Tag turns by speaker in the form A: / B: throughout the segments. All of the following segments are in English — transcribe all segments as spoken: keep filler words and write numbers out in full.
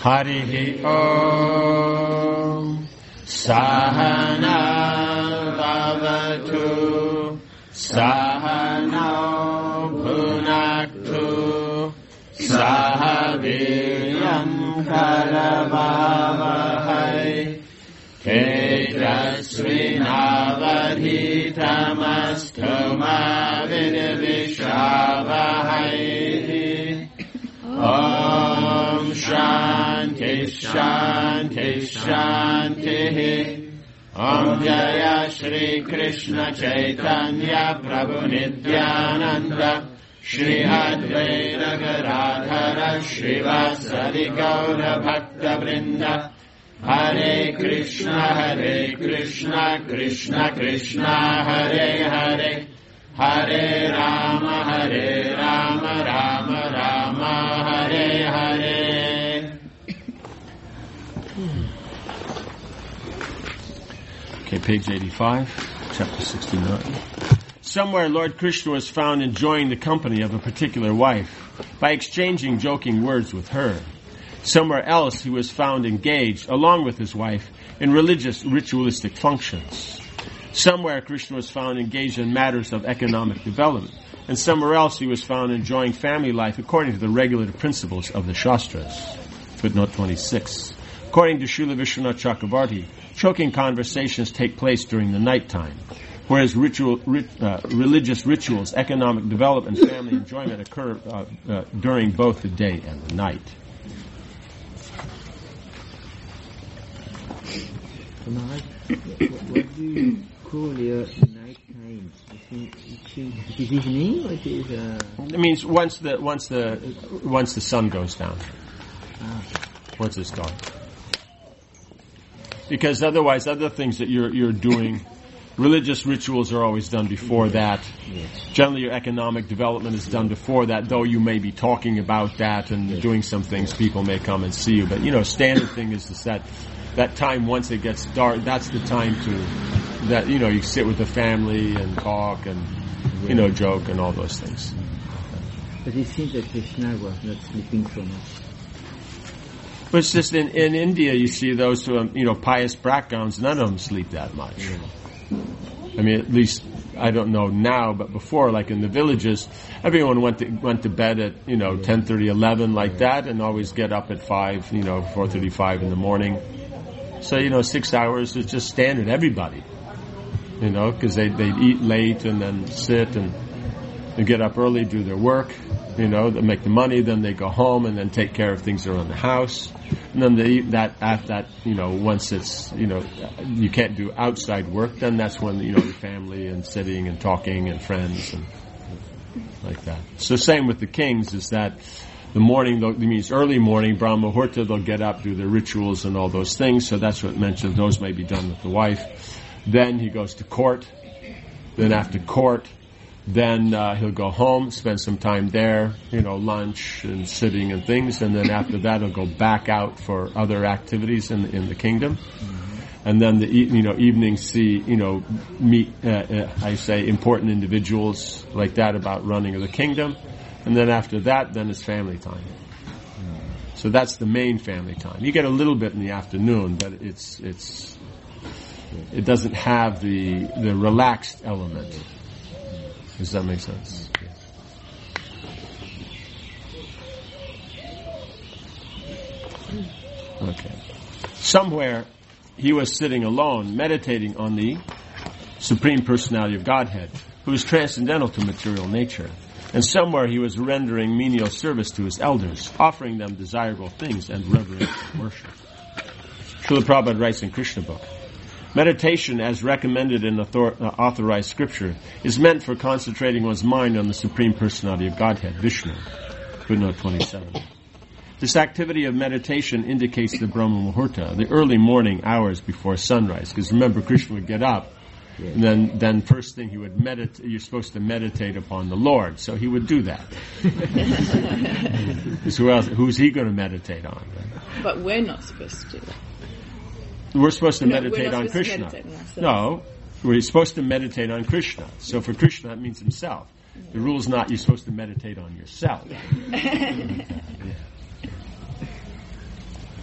A: Harihi Om Sahana Bhavatu Sahano Bhunaktu Sahaviryam Karavavahai Tejasvinavadhitamastu ma vidvishavahai. Om Shanti Shanti Shanti. Om Jaya Shri Krishna Chaitanya Prabhu Nityananda Shri Advaita Gadadhara Srivasadi Gaura Bhakta Vrinda. Hare Krishna Hare Krishna Krishna Krishna Hare Hare Hare Rama Hare Rama Rama Rama Hare Hare. Okay, page eighty-five, chapter sixty-nine. Somewhere Lord Krishna was found enjoying the company of a particular wife by exchanging joking words with her. Somewhere else he was found engaged, along with his wife, in religious ritualistic functions. Somewhere Krishna was found engaged in matters of economic development, and somewhere else he was found enjoying family life according to the regulative principles of the Shastras. Footnote twenty-six. According to Srila Vishwanath Chakravarti, choking conversations take place during the nighttime, whereas ritual, rit, uh, religious rituals, economic development, and family enjoyment occur uh, uh, during both the day and the night.
B: Maharaj, what do you call your night time? It is evening, or it is? Uh...
A: It means once the once the once the sun goes down.
B: Ah.
A: Once it's dark. Because otherwise, other things that you're you're doing, religious rituals are always done before that.
B: Yes.
A: Generally, your economic development is done before that. Though you may be talking about that and yes. doing some things, people may come and see you. But you know, standard thing is to set. That time, once it gets dark, that's the time to, that, you know, you sit with the family and talk and, you know, joke and all those things.
B: But it seems that Krishna was not sleeping so much.
A: But it's just in, in India, you see those who are, you know, pious backgrounds, none of them sleep that much.
B: Yeah.
A: I mean, at least, I don't know now, but before, like in the villages, everyone went to, went to bed at, you know, ten thirty, eleven like that, and always get up at five, you know, four thirty-five in the morning. So, you know, six hours is just standard, everybody. You know, because they, they'd eat late and then sit and they get up early, do their work, you know, they make the money, then they go home and then take care of things around the house. And then they, that, after that, you know, once it's, you know, you can't do outside work, then that's when, you know, the family and sitting and talking and friends and like that. So same with the kings is that the morning, it means early morning, Brahma Muhurta, they'll get up, do their rituals and all those things. So that's what mentioned. Those may be done with the wife. Then he goes to court. Then after court, then uh, he'll go home, spend some time there, you know, lunch and sitting and things. And then after that, he'll go back out for other activities in in the kingdom. Mm-hmm. And then the you know evening see you know meet uh, uh, I say important individuals like that about running of the kingdom. And then after that, then it's family time. So that's the main family time. You get a little bit in the afternoon, but it's it's it doesn't have the the relaxed element. Does that make sense? Okay. Somewhere he was sitting alone, meditating on the Supreme Personality of Godhead, who is transcendental to material nature. And somewhere he was rendering menial service to his elders, offering them desirable things and reverent worship. Srila Prabhupada writes in Krishna book, meditation, as recommended in author- uh, authorized scripture, is meant for concentrating one's mind on the Supreme Personality of Godhead, Vishnu. Footnote twenty-seven. This activity of meditation indicates the Brahma Muhurta, the early morning hours before sunrise. Because remember, Krishna would get up, yeah. and then, then first thing he would meditate, you're supposed to meditate upon the Lord. So he would do that. who else, who's he going to meditate on? Right?
C: But we're not supposed to do that.
A: We're supposed to
C: no,
A: meditate
C: we're not
A: on
C: supposed
A: Krishna.
C: To meditate on
A: no, we're supposed to meditate on Krishna. So for Krishna, that means himself. Yeah. The rule is not you're supposed to meditate on yourself. Yeah.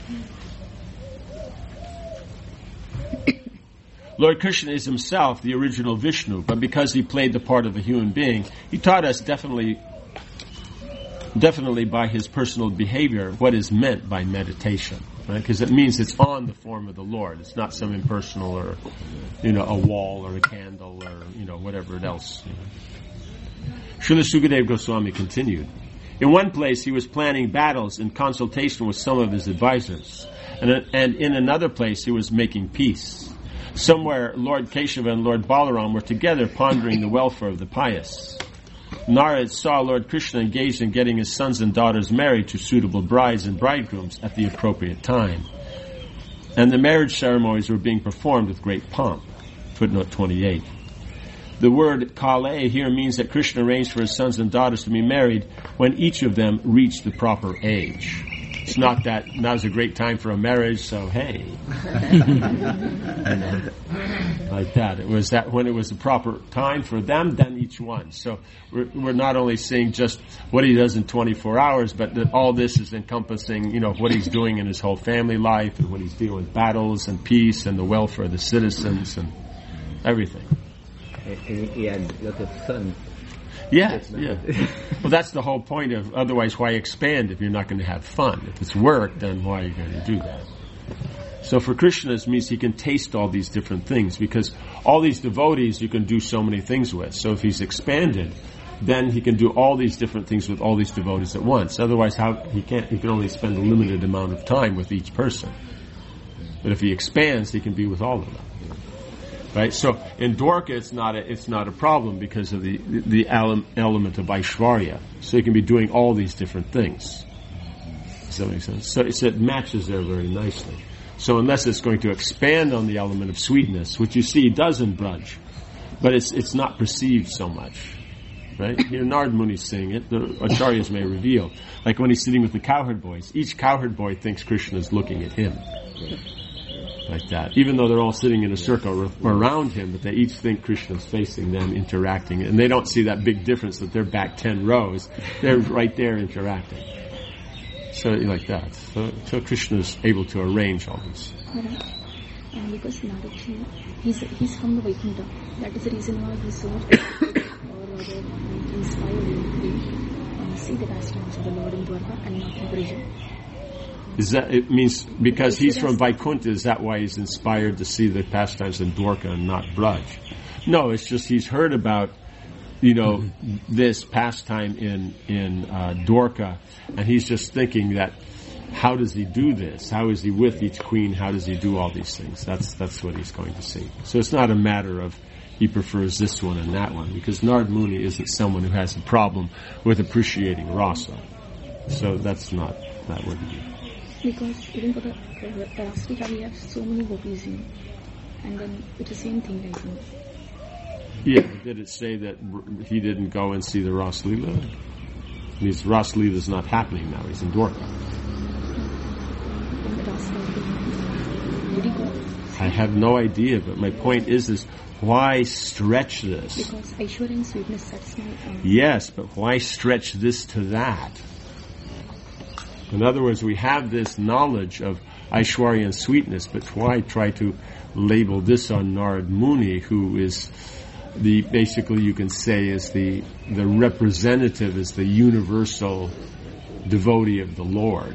A: Lord Krishna is himself the original Vishnu, but because he played the part of a human being, he taught us definitely, definitely by his personal behavior what is meant by meditation, right? Because it means it's on the form of the Lord. It's not some impersonal or, you know, a wall or a candle or, you know, whatever else. You know. Srila Sukadeva Goswami continued. In one place, he was planning battles in consultation with some of his advisors, and, and in another place, he was making peace. Somewhere, Lord Keshava and Lord Balaram were together pondering the welfare of the pious. Narad saw Lord Krishna engaged in getting his sons and daughters married to suitable brides and bridegrooms at the appropriate time. And the marriage ceremonies were being performed with great pomp. Footnote twenty-eight. The word Kale here means that Krishna arranged for his sons and daughters to be married when each of them reached the proper age. It's not that now's a great time for a marriage, so hey. Like that. It was that when it was the proper time for them, then each one. So we're, we're not only seeing just what he does in twenty-four hours, but that all this is encompassing, you know, what he's doing in his whole family life and when he's dealing with battles and peace and the welfare of the citizens and everything.
B: And he had a lot of fun.
A: Yeah, yeah. Well, that's the whole point of, otherwise why expand if you're not going to have fun? If it's work, then why are you going to do that? So for Krishna, it means he can taste all these different things, because all these devotees you can do so many things with. So if he's expanded, then he can do all these different things with all these devotees at once. Otherwise, how he can't, he can only spend a limited amount of time with each person. But if he expands, he can be with all of them. Right, so in Dwarka it's not a, it's not a problem because of the the element of Aishwarya. So you can be doing all these different things. Does that make sense? So it's, it matches there very nicely. So unless it's going to expand on the element of sweetness, which you see does in Braj, but it's it's not perceived so much. Right? Here Narad Muni's saying it. The Acharyas may reveal, like when he's sitting with the cowherd boys, each cowherd boy thinks Krishna is looking at him. Like that, even though they're all sitting in a circle around him, but they each think Krishna's facing them, interacting, and they don't see that big difference that they're back ten rows. They're right there interacting. So like that. So, so Krishna's able to arrange all this.
C: Right. And because Naraji, he's he's from the Vaikuntha. That is the reason why he's so or rather inspired to uh, see the pastimes of the Lord in Dwarka and not in Braj.
A: Is that, it means because he's from Vaikuntha, is that why he's inspired to see the pastimes in Dwarka and not Braj? No, it's just he's heard about, you know, this pastime in, in, uh, Dwarka, and he's just thinking that, how does he do this? How is he with each queen? How does he do all these things? That's, that's what he's going to see. So it's not a matter of he prefers this one and that one, because Narad Muni isn't someone who has a problem with appreciating rasa. So that's not, that wouldn't be.
C: Because even for the uh, Rastika we have so many gopis in, and then it's the same thing, I think.
A: Yeah, did it say that he didn't go and see the Ras Leela? It means Ras Leela is not happening now, he's in Dwarka.
C: Did he go?
A: I have no idea, but my point is, is why stretch this?
C: Because Aishwarya and sweetness, that's my... Um,
A: yes, but why stretch this to that? In other words, we have this knowledge of Aishwarya and sweetness, but why try to label this on Narad Muni, who is the, basically you can say is the, the representative, is the universal devotee of the Lord.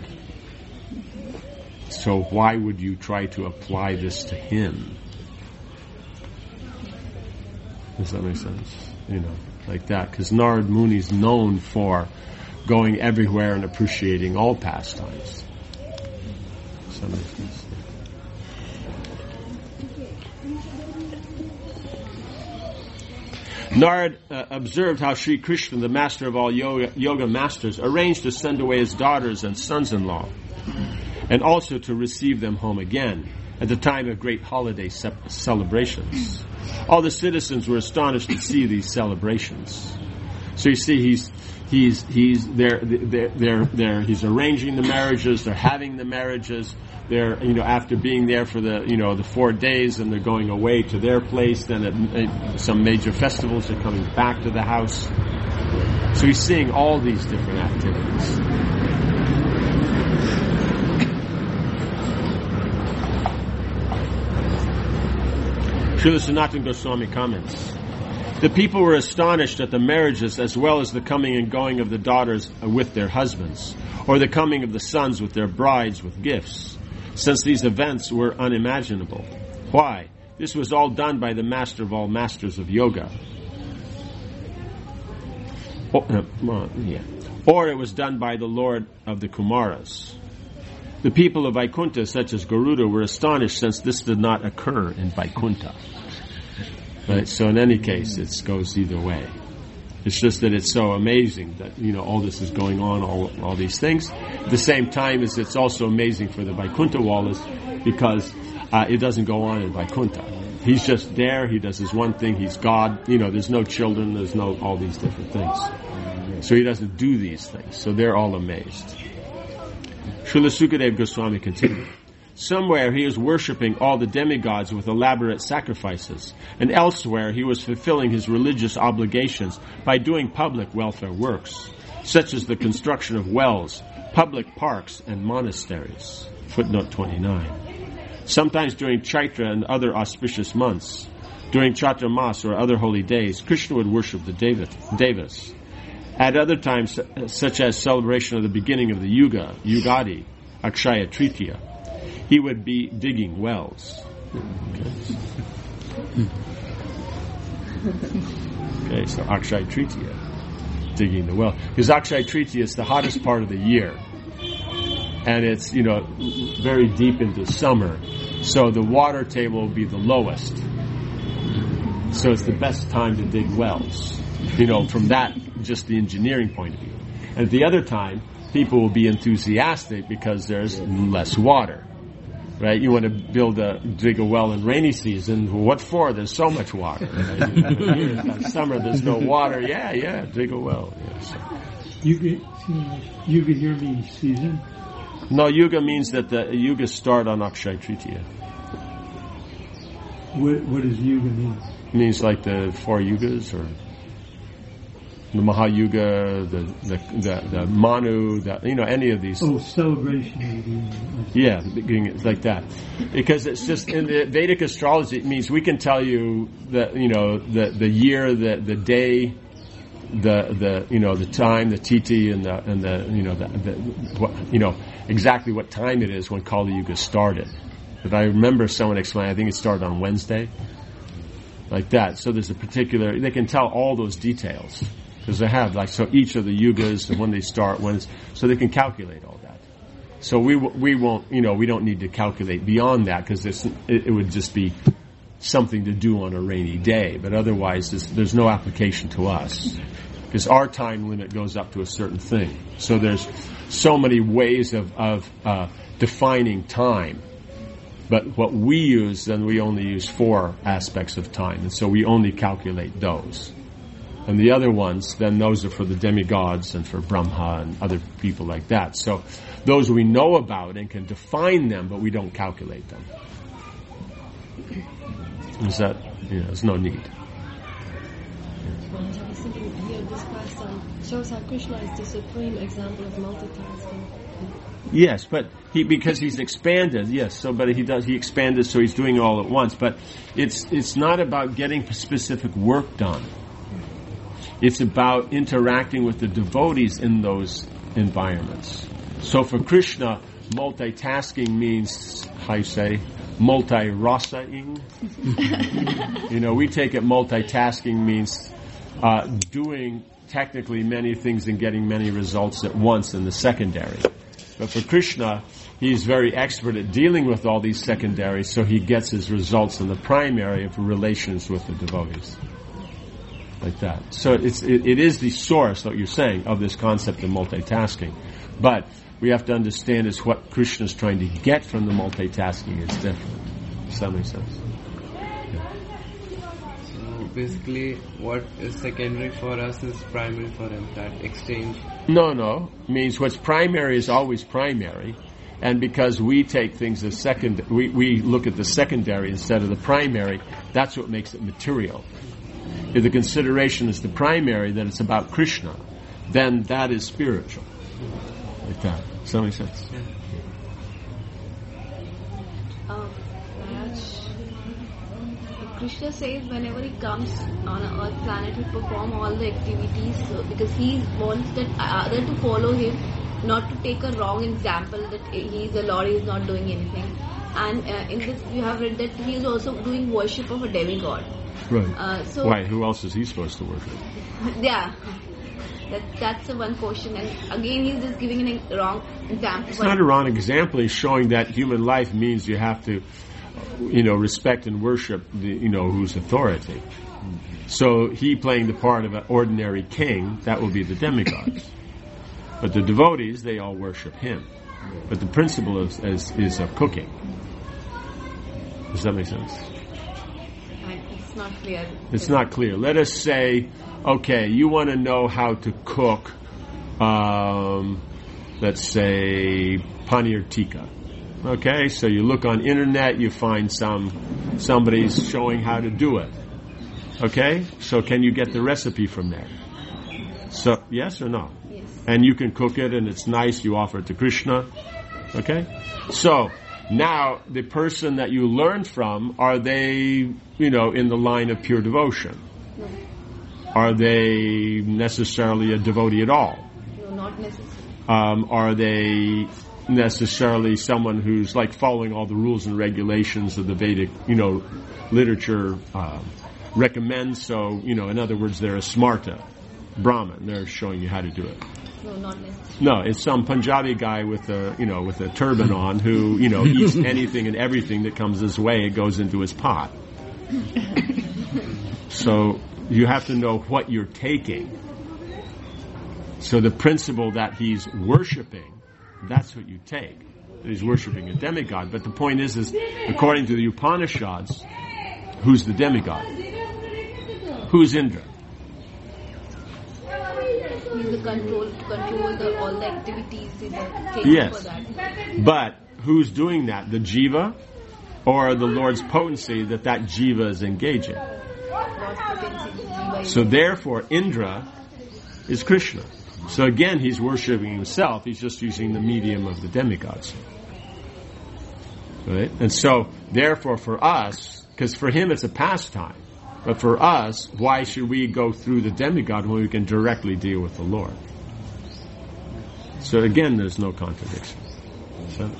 A: So why would you try to apply this to him? Does that make sense? You know, like that. Because Narad Muni is known for going everywhere and appreciating all pastimes. Does that make sense? Narad uh, observed how Sri Krishna, the master of all yoga, yoga masters, arranged to send away his daughters and sons-in-law, and also to receive them home again at the time of great holiday ce- celebrations. All the citizens were astonished to see these celebrations. So you see, he's he's he's there there there there he's arranging the marriages. They're having the marriages. They're, you know, after being there for the, you know, the four days, and they're going away to their place. Then at, at some major festivals, they're coming back to the house. So he's seeing all these different activities. Srila Sanatana Goswami comments, the people were astonished at the marriages as well as the coming and going of the daughters with their husbands, or the coming of the sons with their brides with gifts, since these events were unimaginable. Why? This was all done by the master of all masters of yoga. Or, uh, well, yeah. or it was done by the Lord of the Kumaras. The people of Vaikuntha, such as Garuda, were astonished since this did not occur in Vaikuntha. Right? So in any case, it goes either way. It's just that it's so amazing that, you know, all this is going on, all all these things. At the same time as it's also amazing for the Vaikuntha Walas because uh, it doesn't go on in Vaikuntha. He's just there, he does his one thing, he's God, you know, there's no children, there's no all these different things. So he doesn't do these things. So they're all amazed. Srila Sukadeva Goswami continued. Somewhere he was worshipping all the demigods with elaborate sacrifices, and elsewhere he was fulfilling his religious obligations by doing public welfare works, such as the construction of wells, public parks, and monasteries. Footnote twenty-nine. Sometimes during Chaitra and other auspicious months, during Chatra Mas or other holy days, Krishna would worship the Devas. At other times, such as celebration of the beginning of the Yuga, Yugadi, Akshaya Tritiya, he would be digging wells. Okay, okay so Akshaya Tritiya, digging the well. Because Akshaya Tritiya is the hottest part of the year. And it's, you know, very deep into summer. So the water table will be the lowest. So it's the best time to dig wells. You know, from that, just the engineering point of view. And at the other time, people will be enthusiastic because there's less water. Right? You want to build a, dig a well in rainy season. What for? There's so much water. Right? In summer, there's no water. Yeah, yeah, dig a well. Yeah, so.
D: Yuga, yuga here means season?
A: No, Yuga means that the Yugas start on Akshaya Tritiya.
D: What, what does Yuga mean?
A: It means like the four Yugas, or the Mahayuga, the the the, the Manu, the, you know, any of these.
D: Oh, celebration.
A: Yeah, it's like that. Because it's just, in the Vedic astrology, it means we can tell you the, you know, the, the year, the, the day, the, the, you know, the time, the titi, and the, and the, you know, the, the what, you know, exactly what time it is when Kali Yuga started. But I remember someone explaining, I think it started on Wednesday. Like that. So there's a particular, they can tell all those details. Because they have, like, so each of the yugas, and when they start, when it's, so they can calculate all that. So we we won't, you know, we don't need to calculate beyond that, because it, it would just be something to do on a rainy day. But otherwise, there's no application to us. Because our time limit goes up to a certain thing. So there's so many ways of, of uh, defining time. But what we use, then we only use four aspects of time. And so we only calculate those. And the other ones, then those are for the demigods and for Brahma and other people like that. So those we know about and can define them, but we don't calculate them. Is that, you know, there's no need.
E: I was thinking here, this pastime shows how Krishna is the supreme example of multitasking.
A: Yes, but he, because he's expanded, yes, so, but he does, he expanded, so he's doing it all at once. But it's, it's not about getting specific work done. It's about interacting with the devotees in those environments. So for Krishna, multitasking means, how you say, multi-rasa-ing. You know, we take it multitasking means uh, doing technically many things and getting many results at once in the secondary. But for Krishna, he's very expert at dealing with all these secondaries, so he gets his results in the primary of relations with the devotees. Like that. So it's, it, it is the source, what you're saying, of this concept of multitasking. But we have to understand is what Krishna is trying to get from the multitasking is different. Does that make sense? Yeah.
F: So basically, what is secondary for us is primary for him, that exchange.
A: No, no. It means what's primary is always primary. And because we take things as second, we, we look at the secondary instead of the primary, that's what makes it material. If the consideration is the primary, that it's about Krishna, then that is spiritual. Like that. Does that make sense?
E: Um, Raj, the
G: Krishna says whenever he comes on a earth planet, he perform all the activities uh, because he wants that other to follow him, not to take a wrong example that he is the Lord, he is not doing anything. And uh, in this, you have read that he is also doing worship of a demigod.
A: Right.
G: Uh, so
A: Why? Who else is he supposed to worship?
G: Yeah. That, that's the one question. And again, he's just giving a wrong example.
A: It's not a wrong example. He's showing that human life means you have to, you know, respect and worship the, you know, whose authority. So he playing the part of an ordinary king, that will be the demigods. But the devotees, they all worship him. But the principle is, is, is of cooking. Does that make sense?
G: It's not clear.
A: It's not clear. Let us say, okay, you want to know how to cook, um, let's say, paneer tikka. Okay, so you look on internet, you find some somebody's showing how to do it. Okay, so can you get the recipe from there? So yes or no?
G: Yes.
A: And you can cook it, and it's nice. You offer it to Krishna. Okay, so now the person that you learned from, are they, you know, in the line of pure devotion?
G: No.
A: Are they necessarily a devotee at all?
G: No, not necessarily.
A: Um, are they necessarily someone who's like following all the rules and regulations of the Vedic, you know, literature uh, recommends? So, you know, in other words, they're a smarta Brahmin. They're showing you how to do it.
G: No, not necessarily.
A: No, it's some Punjabi guy with a, you know, with a turban on who, you know, eats anything and everything that comes his way. It goes into his pot. So you have to know what you're taking. So the principle that he's worshiping, that's what you take. That he's worshiping a demigod. But the point is, is according to the Upanishads, who's the demigod? Who's Indra?
G: He's the control to control the, all the activities. He's the king
A: Yes.
G: for that.
A: But who's doing that? The jiva, or the Lord's potency that that jiva is engaging?
G: Lord's potency, the jiva.
A: So therefore, Indra is Krishna. So again, he's worshiping himself. He's just using the medium of the demigods. Right? And so, therefore, for us, because for him it's a pastime, but for us, why should we go through the demigod when we can directly deal with the Lord? So again, there's no contradiction. Is that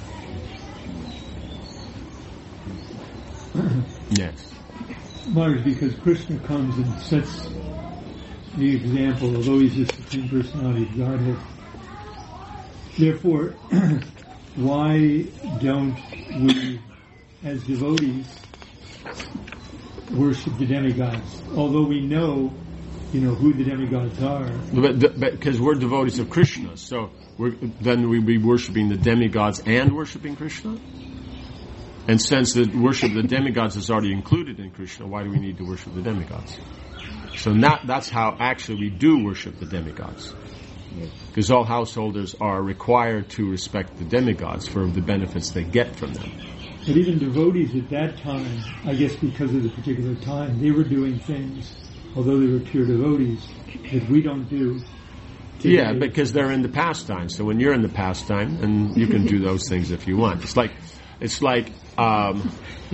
A: okay? Yes.
D: Maharaj, because Krishna comes and sets the example, although he's the Supreme Personality of Godhead. Therefore, why don't we, as devotees, worship the demigods? Although we know, you know, who the demigods are.
A: But because we're devotees of Krishna, so we're, then we'd be worshiping the demigods and worshiping Krishna? And since the worship of the demigods is already included in Krishna, why do we need to worship the demigods? So not, that's how actually we do worship the demigods. Because all householders are required to respect the demigods for the benefits they get from them.
D: But even devotees at that time, I guess because of the particular time, they were doing things, although they were pure devotees, that we don't do today.
A: Yeah, because they're in the pastime. So when you're in the pastime, and you can do those things if you want. It's like, it's like, um,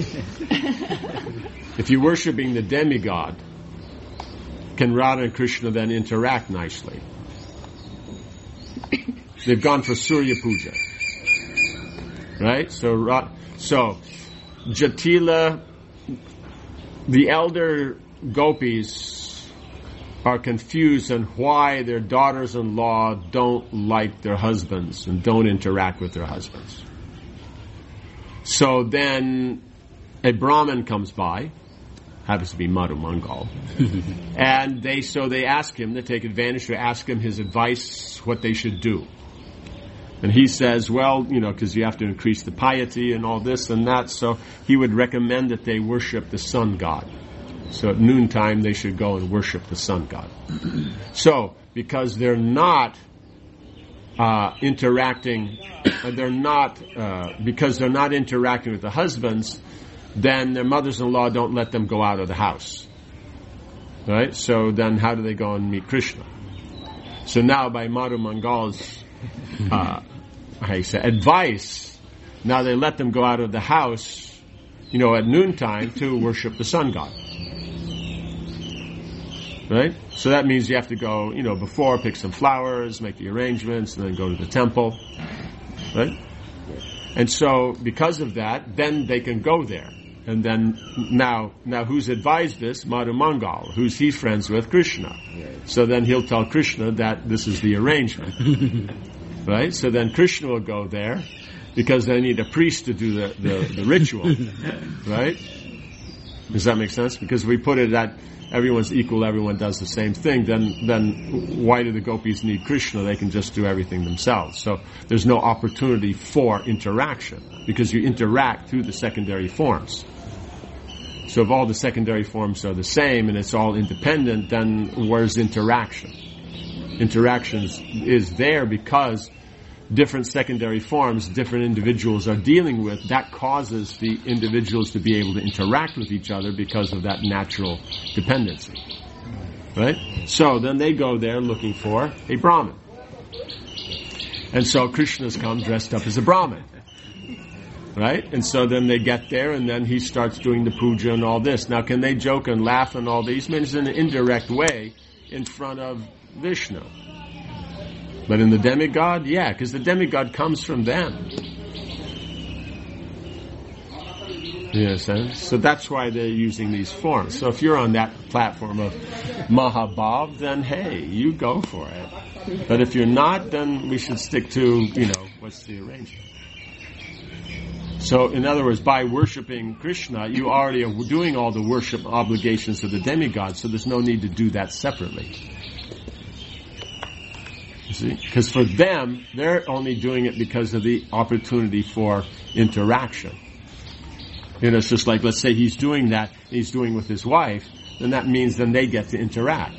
A: if you're worshiping the demigod, can Radha and Krishna then interact nicely? They've gone for Surya Puja. Right? So, so Jatila, the elder gopis are confused on why their daughters-in-law don't like their husbands and don't interact with their husbands. So then a Brahmin comes by, happens to be Madhu Mangal, and they so they ask him, they take advantage to ask him his advice, what they should do. And he says, well, you know, because you have to increase the piety and all this and that, so he would recommend that they worship the sun god. So at noontime they should go and worship the sun god. So, because they're not uh, interacting, uh, they're not, uh, because they're not interacting with the husbands, then their mothers-in-law don't let them go out of the house. Right? So then how do they go and meet Krishna? So now by Madhu Mangal's uh, how you say, advice, now they let them go out of the house, you know, at noontime to worship the sun god. Right? So that means you have to go, you know, before, pick some flowers, make the arrangements, and then go to the temple. Right? And so, because of that, then they can go there. And then, now, now who's advised this? Madhu Mangal. Who's he friends with? Krishna. So then he'll tell Krishna that this is the arrangement. Right? So then Krishna will go there, because they need a priest to do the, the, the ritual. Right? Does that make sense? Because we put it that everyone's equal, everyone does the same thing, then then why do the gopis need Krishna? They can just do everything themselves. So there's no opportunity for interaction, because you interact through the secondary forms. So if all the secondary forms are the same and it's all independent, then where's interaction? Interaction is there because different secondary forms, different individuals are dealing with, that causes the individuals to be able to interact with each other because of that natural dependency. Right? So then they go there looking for a Brahmin. And so Krishna's come dressed up as a Brahmin. Right? And so then they get there and then he starts doing the puja and all this. Now can they joke and laugh and all these? Means in an indirect way in front of Vishnu. But in the demigod, yeah, because the demigod comes from them. Yes, eh? So that's why they're using these forms. So if you're on that platform of Mahabhav, then hey, you go for it. But if you're not, then we should stick to, you know, what's the arrangement. So in other words, by worshipping Krishna, you already are doing all the worship obligations of the demigod, so there's no need to do that separately. Because for them, they're only doing it because of the opportunity for interaction. You know, it's just like, let's say he's doing that, he's doing with his wife, then that means then they get to interact.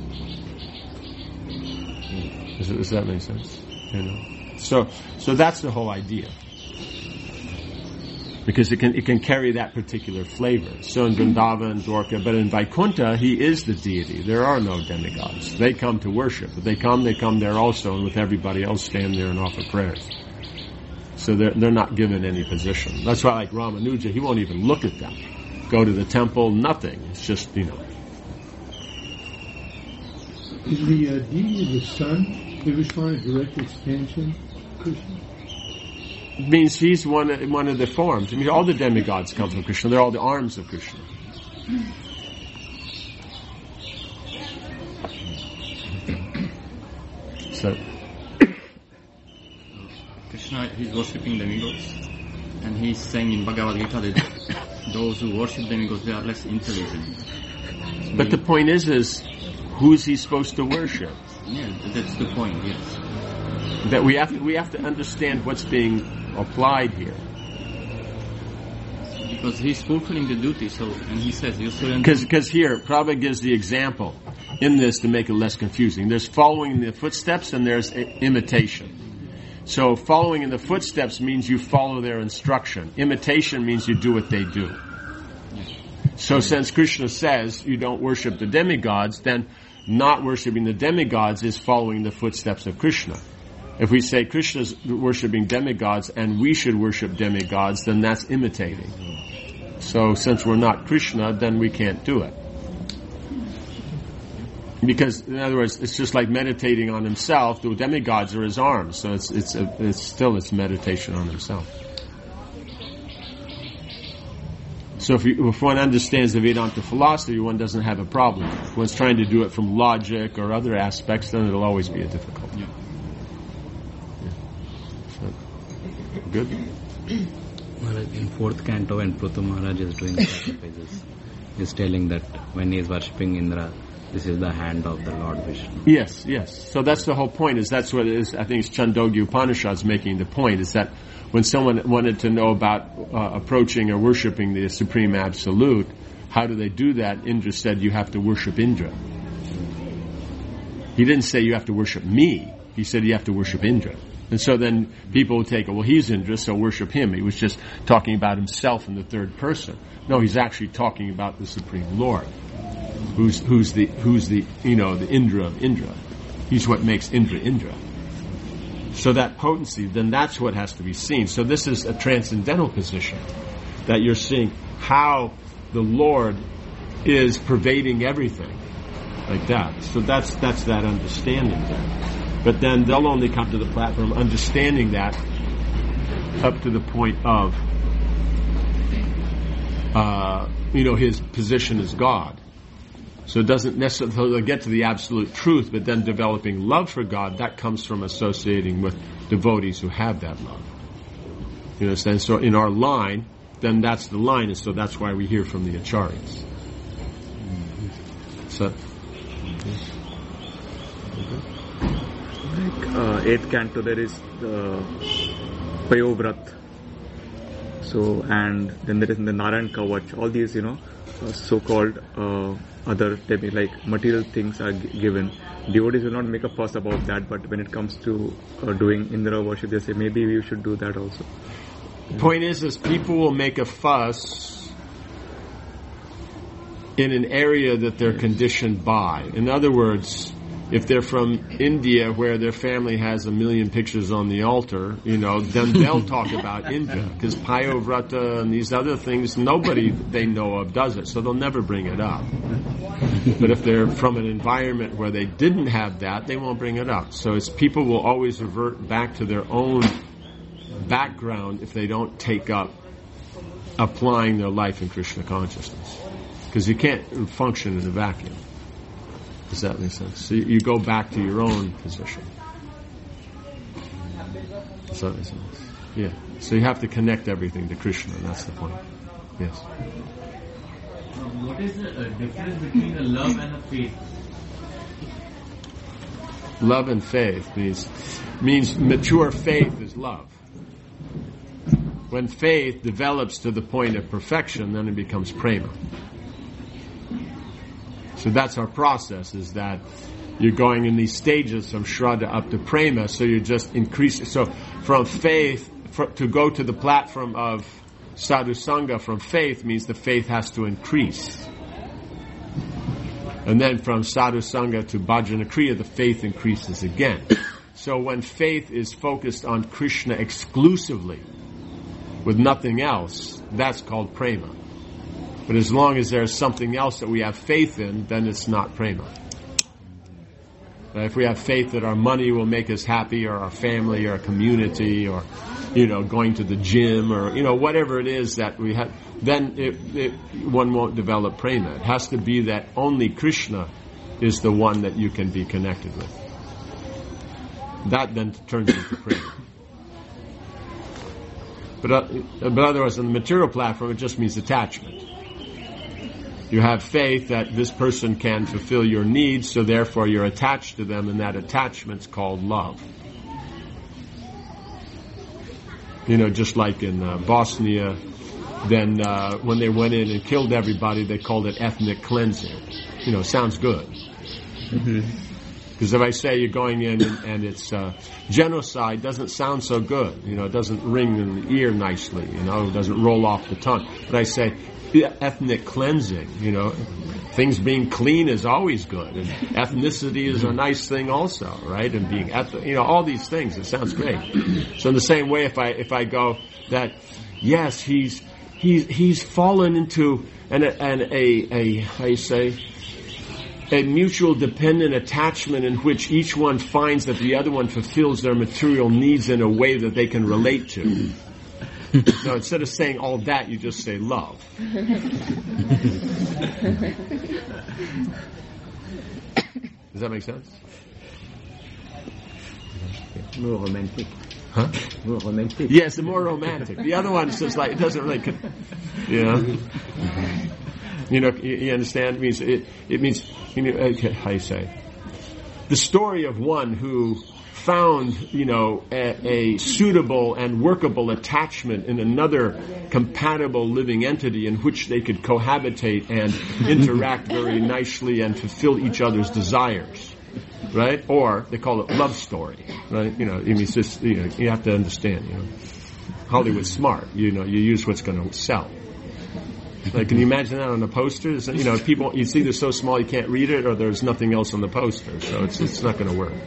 A: Does, does that make sense? You know, so so that's the whole idea. Because it can it can carry that particular flavor. So in Vrindavan and Dwarka, but in Vaikuntha, he is the deity. There are no demigods. They come to worship. If they come, they come there also, and with everybody else stand there and offer prayers. So they're, they're not given any position. That's why, like Ramanuja, he won't even look at them. Go to the temple, nothing. It's just, you know.
D: Is the uh, deity of the sun, they respond to direct expansion, Krishna?
A: It means he's one of, one of the forms. I mean, all the demigods come from Krishna. They're all the arms of Krishna. So,
H: Krishna, he's worshipping demigods, and he's saying in Bhagavad Gita that those who worship demigods, they are less intelligent. So
A: but the point is, is who is he supposed to worship?
H: Yeah, that's the point. Yes.
A: That we have to, we have to understand what's being applied here.
H: Because he's fulfilling the duty, so, and he says, you surrender.
A: Because, because here, Prabhupada gives the example in this to make it less confusing. There's following the footsteps and there's imitation. So following in the footsteps means you follow their instruction. Imitation means you do what they do. So since Krishna says you don't worship the demigods, then not worshiping the demigods is following the footsteps of Krishna. If we say Krishna's worshipping demigods and we should worship demigods, then that's imitating. So since we're not Krishna, then we can't do it. Because, in other words, it's just like meditating on himself. The demigods are his arms, so it's it's a, it's still it's meditation on himself. So if, you, if one understands the Vedanta philosophy, one doesn't have a problem. If one's trying to do it from logic or other aspects, then it'll always be a difficulty.
H: Yeah.
A: Good.
I: Well, in fourth canto, when Prithu Maharaj is doing sacrifices, he's telling that when he is worshipping Indra, this is the hand of the Lord Vishnu.
A: Yes, yes. So that's the whole point. Is that's what it is. I think it's Chandogya Upanishad's making the point. Is that when someone wanted to know about uh, approaching or worshiping the Supreme Absolute, how do they do that? Indra said you have to worship Indra. He didn't say you have to worship me. He said you have to worship Indra. And so then people would take it, well, he's Indra, so worship him. He was just talking about himself in the third person. No, he's actually talking about the Supreme Lord, who's who's the who's the you know the Indra of Indra. He's what makes Indra Indra. So that potency, then that's what has to be seen. So this is a transcendental position. that you're seeing how the Lord is pervading everything, like that. So that's that's that understanding there. But then they'll only come to the platform understanding that up to the point of, uh, you know, his position as God. So it doesn't necessarily get to the absolute truth, but then developing love for God, that comes from associating with devotees who have that love. You understand? So in our line, then that's the line, and so that's why we hear from the acharyas. So,
J: like uh, eighth canto, there is the Payovrat. So, and then there is the Narayan Kavach. All these, you know, uh, so-called uh, other like material things are g- given. Devotees will not make a fuss about that, but when it comes to uh, doing Indra worship, they say maybe we should do that also.
A: The point is, is people will make a fuss in an area that they're conditioned by. In other words, if they're from India where their family has a million pictures on the altar, you know, then they'll talk about India. Because Payovrata and these other things, nobody they know of does it, so they'll never bring it up. But if they're from an environment where they didn't have that, they won't bring it up. So it's people will always revert back to their own background if they don't take up applying their life in Krishna consciousness. Because you can't function in a vacuum. Does that make sense? So you go back to your own position. Does that make sense? Yeah. So you have to connect everything to Krishna, and that's the point. Yes.
K: Um, what is the uh, difference between a love and a faith?
A: Love and faith means means mature faith is love. When faith develops to the point of perfection, then it becomes prema. So that's our process, is that you're going in these stages from Shraddha up to Prema, so you're just increasing. So from faith, for, to go to the platform of Sadhu Sangha from faith means the faith has to increase. And then from Sadhu Sangha to Bhajana Kriya, the faith increases again. So when faith is focused on Krishna exclusively, with nothing else, that's called Prema. But as long as there's something else that we have faith in, then it's not prema. But if we have faith that our money will make us happy, or our family, or our community, or, you know, going to the gym, or, you know, whatever it is that we have, then it, it, one won't develop prema. It has to be that only Krishna is the one that you can be connected with. That then turns into prema. But, uh, but otherwise, on the material platform, it just means attachment. You have faith that this person can fulfill your needs, so therefore you're attached to them, and that attachment's called love. You know, just like in uh, Bosnia, then uh, when they went in and killed everybody, they called it ethnic cleansing. You know, sounds good. Mm-hmm. Because if I say you're going in and, and it's uh, genocide, doesn't sound so good. You know, it doesn't ring in the ear nicely. You know, it doesn't roll off the tongue. But I say ethnic cleansing. You know, things being clean is always good, and ethnicity is a nice thing also, right? And being eth- you know, all these things. It sounds great. So in the same way, if I if I go that, yes, he's he's he's fallen into an an a a how you say. a mutual dependent attachment in which each one finds that the other one fulfills their material needs in a way that they can relate to. So instead of saying all that, you just say love. Does that make sense?
B: More romantic.
A: Huh?
B: More romantic.
A: Yes, the more romantic. The other one is just like, it doesn't really, you know. You know, you, you understand? It means, it, it means, you know, okay, how you say? The story of one who found, you know, a, a suitable and workable attachment in another compatible living entity in which they could cohabitate and interact very nicely and fulfill each other's desires, right? Or they call it love story, right? You know, it means just, you know, you have to understand, you know, Hollywood's smart. You know, you use what's going to sell. Like, can you imagine that on a poster? You know, people, it's either so small you can't read it, or there's nothing else on the poster, so it's it's not going to work.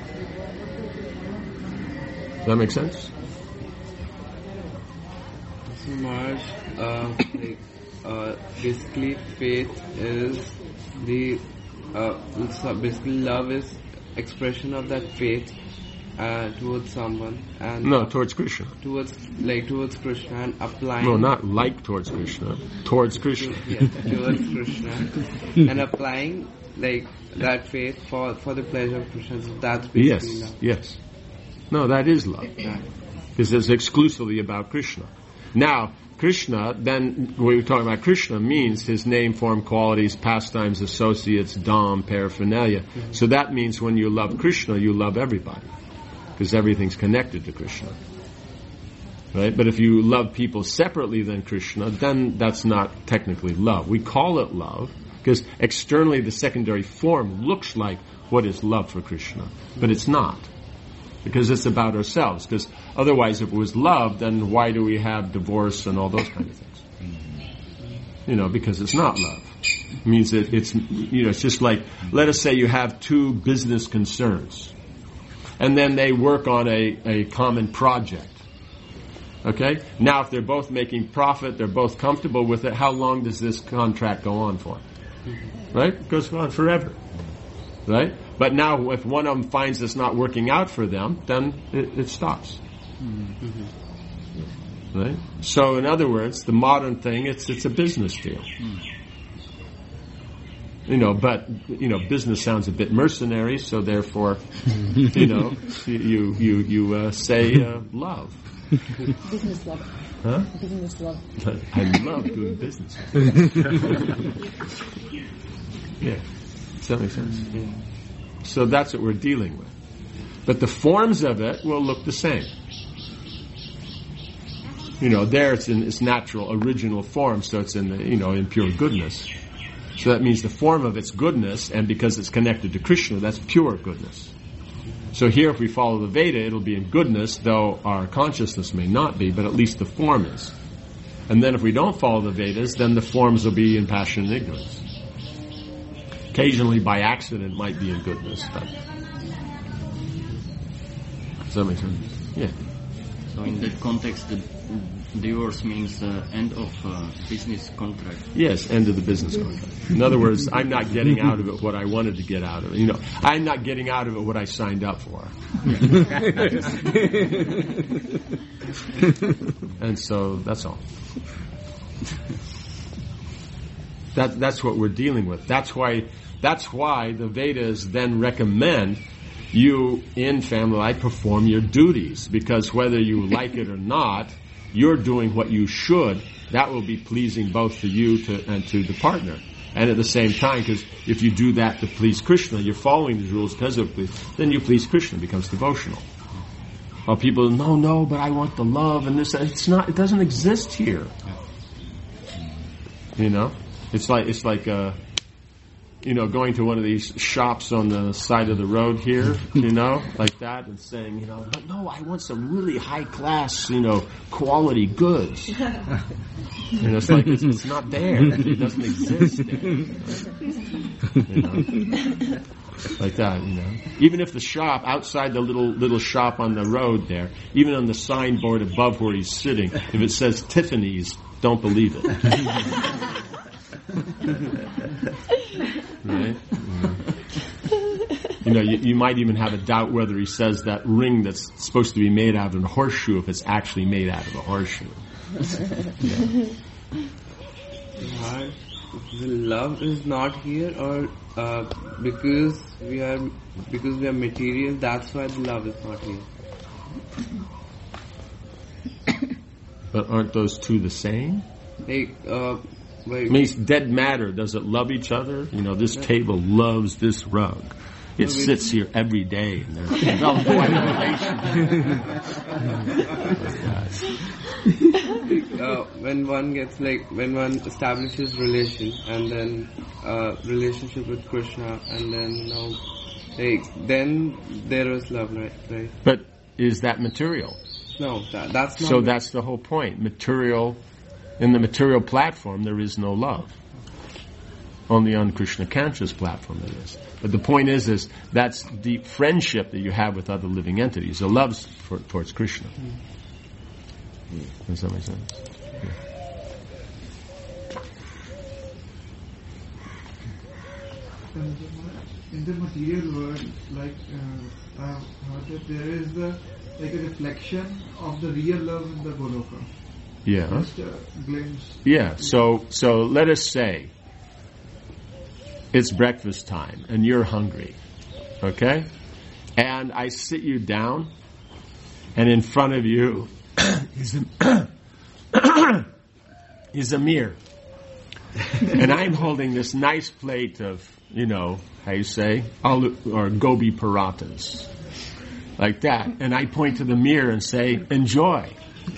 A: Does that make sense?
F: So Maharaj, uh, like, uh, basically faith is the, uh, so basically love is expression of that faith uh, towards someone and
A: No, towards Krishna.
F: towards like towards Krishna and applying.
A: No, not like towards Krishna. Towards Krishna.
F: Yeah, towards Krishna and applying like that faith for for the pleasure of Krishna. So that's basically
A: Yes,
F: love.
A: yes. No, that is love.
F: Yeah.
A: Because it's exclusively about Krishna. Now, Krishna, then, when we're talking about Krishna, means his name, form, qualities, pastimes, associates, dham, paraphernalia. Mm-hmm. So that means when you love Krishna, you love everybody. Because everything's connected to Krishna. Right? But if you love people separately than Krishna, then that's not technically love. We call it love, because externally the secondary form looks like what is love for Krishna. But it's not. Because it's about ourselves. Because otherwise, if it was love, then why do we have divorce and all those kind of things? You know, because it's not love. It means that it's, you know, it's just like, let us say you have two business concerns. And then they work on a, a common project. Okay? Now, if they're both making profit, they're both comfortable with it, how long does this contract go on for? Right? It goes on forever. Right? But now, if one of them finds it's not working out for them, then it, it stops. Mm-hmm. Right? So, in other words, the modern thing, it's it's a business deal. Mm. You know, but you know, business sounds a bit mercenary, so therefore, you know, you you you uh, say uh, love.
C: Business love.
A: Huh?
C: Business love.
A: I love doing business. Yeah. Does that make sense? Yeah. So that's what we're dealing with. But the forms of it will look the same. You know, there it's in its natural, original form, so it's in the, you know, in pure goodness. So that means the form of its goodness, and because it's connected to Krishna, that's pure goodness. So here, if we follow the Veda, it'll be in goodness, though our consciousness may not be, but at least the form is. And then if we don't follow the Vedas, then the forms will be in passion and ignorance. Occasionally, by accident, might be in goodness. But does that make sense? Yeah.
H: So in that context, the divorce means uh, end of uh, business contract.
A: Yes, end of the business contract. In other words, I'm not getting out of it what I wanted to get out of it. You know, I'm not getting out of it what I signed up for. And so that's all. That that's what we're dealing with. That's why that's why the Vedas then recommend you in family life perform your duties, because whether you like it or not, you're doing what you should. That will be pleasing both to you to, and to the partner. And at the same time, because if you do that to please Krishna, you're following the rules because of please, then you please Krishna, it becomes devotional. While people, no, no, but I want the love and this, it's not, it doesn't exist here. You know? It's like, it's like, uh, you know, going to one of these shops on the side of the road here, you know, like that, and saying, you know, no, I want some really high class, you know, quality goods. You know, it's like, it's, it's not there. It doesn't exist there. You know? Like that, you know. Even if the shop, outside the little, little shop on the road there, even on the signboard above where he's sitting, if it says Tiffany's, don't believe it. Right? Mm. You know, you, you might even have a doubt whether he says that ring that's supposed to be made out of a horseshoe, if it's actually made out of a horseshoe. Yeah.
F: Why? The love is not here, or uh, because we are because we are material, that's why the love is not here.
A: But aren't those two the same?
F: Like, uh,
A: It means dead matter. Does it love each other? You know, this table loves this rug. It sits here every day. And there's no
F: uh, when one gets like when one establishes relation and then uh, relationship with Krishna, and then you know, like then there is love, right? Right.
A: But is that material?
F: No, that, that's not.
A: So that's the whole point. Material. In the material platform, there is no love. Only on Krishna conscious platform there is. But the point is, is that's deep friendship that you have with other living entities. The love for, towards Krishna. Does that make sense? Yeah.
L: In the material world, like uh, I've heard that there is the like a reflection of the real love in the Goloka.
A: Yeah.
L: Just a glimpse.
A: Yeah. So so let us say it's breakfast time and you're hungry, okay? And I sit you down, and in front of you is a is a mirror, and I'm holding this nice plate of, you know, how you say, alu or gobi parathas, like that, and I point to the mirror and say, "Enjoy."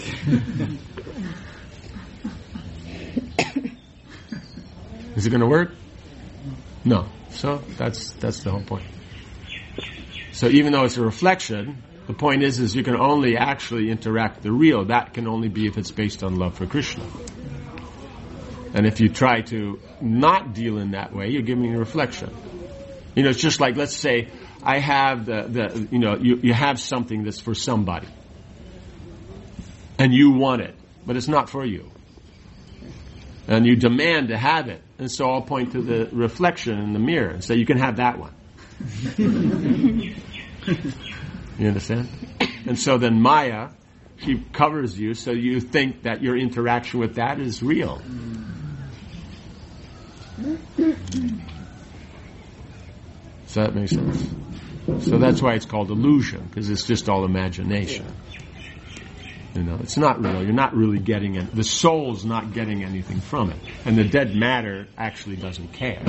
A: Is it going to work? No. So that's that's the whole point. So even though it's a reflection, the point is is you can only actually interact with the real. That can only be if it's based on love for Krishna. And if you try to not deal in that way, you're giving a reflection. You know, it's just like, let's say I have the, the you know, you, you have something that's for somebody. And you want it, but it's not for you. And you demand to have it. And so I'll point to the reflection in the mirror and say, you can have that one. You understand? And so then Maya, she covers you, so you think that your interaction with that is real. So that makes sense. So that's why it's called illusion, because it's just all imagination. You know, it's not real. You're not really getting it. The soul's not getting anything from it. And the dead matter actually doesn't care.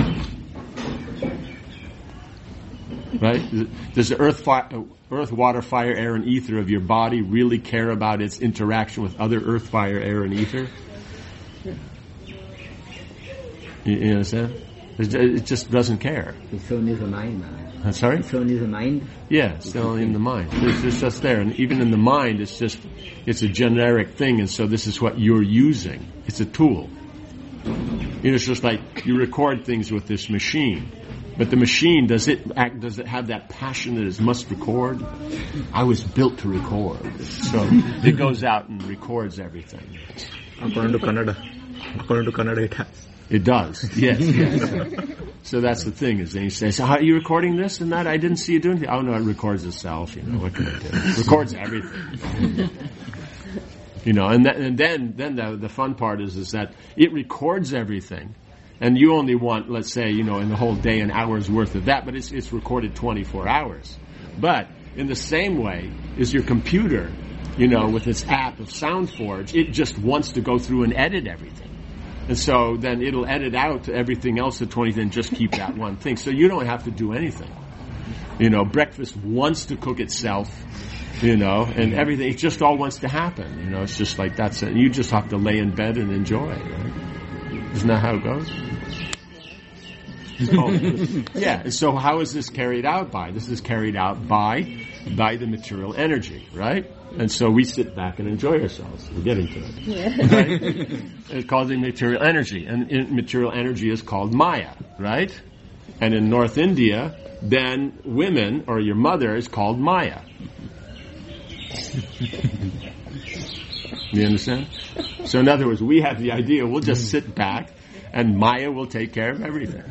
A: Right? Does the earth, fi- earth, water, fire, air, and ether of your body really care about its interaction with other earth, fire, air, and ether? You, you understand? It just doesn't care.
B: It's only the mind now.
A: I'm sorry?
B: It's only the mind.
A: Yeah, it's only in the mind. It's, it's just there. And even in the mind, it's just, it's a generic thing, and so this is what you're using. It's a tool. You know, it's just like you record things with this machine. But the machine, does it act, does it have that passion that it must record? I was built to record. So it goes out and records everything.
J: According to Kannada. According to Kannada, it has.
A: It does, yes, yes. So that's the thing, is then he says, so how are you recording this and that? I didn't see you doing it. Oh no, it records itself, you know, what can I do? It records everything. You know, and, that, and then then the, the fun part is is that it records everything, and you only want, let's say, you know, in the whole day an hour's worth of that, but it's it's recorded twenty-four hours. But in the same way is your computer, you know, with its app of SoundForge, it just wants to go through and edit everything. And so then it'll edit out everything else at twenty and just keep that one thing. So you don't have to do anything. You know, breakfast wants to cook itself, you know, and everything, it just all wants to happen. You know, it's just like that's it. You just have to lay in bed and enjoy, right? Isn't that how it goes? Oh, yeah, and so how is this carried out by? This is carried out by by the material energy, right? And so we sit back and enjoy ourselves. We're getting to it. Yeah. Right? It's called the material energy. And in, material energy is called Maya, right? And in North India, then women, or your mother, is called Maya. You understand? So in other words, we have the idea, we'll just sit back and Maya will take care of everything.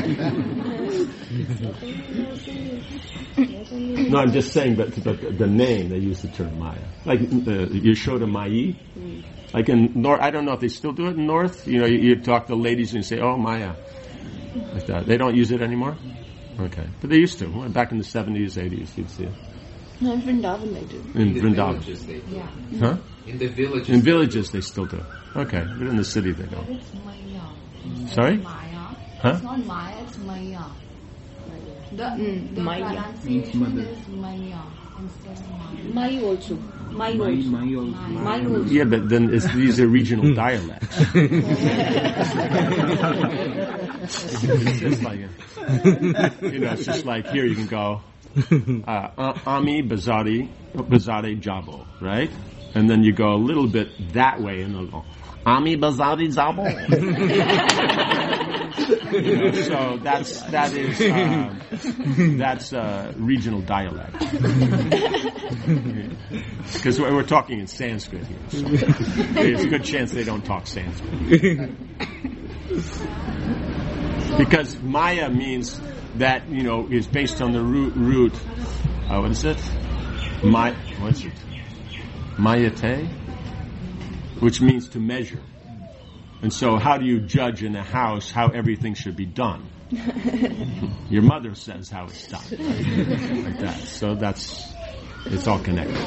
A: No, I'm just saying, but, but the name, they use the term Maya. Like uh, Yashoda Mai. Like in North, I don't know if they still do it in North. You know, you, you talk to ladies and you say, oh, Maya. Like that. They don't use it anymore? Okay. But they used to. Back in the seventies, eighties, you'd see it.
C: No, in Vrindavan they do.
A: In, in
F: Vrindavan.
A: Vrindavan.
F: They,
C: yeah.
A: Huh?
F: In the villages.
A: In villages they still do. Okay. But in the city they don't.
M: It's Maya.
A: Sorry?
M: Maya.
A: Huh?
M: It's not Maya, it's Maya. The,
C: Mm,
M: the
C: Maya.
M: pronunciation is Maya instead of Maya.
C: Mai also. Mai also.
B: Mai also.
C: Mai also.
A: Yeah, but then it's, these are regional dialects. It's just like, you know, it's just like here you can go, uh, Ami Bazari, Bazari Jabo, right? And then you go a little bit that way and they'll go, Ami Bazari Jabo. You know, so that's that is uh, that's uh, regional dialect. Because we're talking in Sanskrit here, so there's a good chance they don't talk Sanskrit. Because Maya means that, you know, is based on the root root. Uh, what is it? My what is it? Mayate, which means to measure. And so, how do you judge in a house how everything should be done? Your mother says how it's done, right? Like that. So that's it's all connected.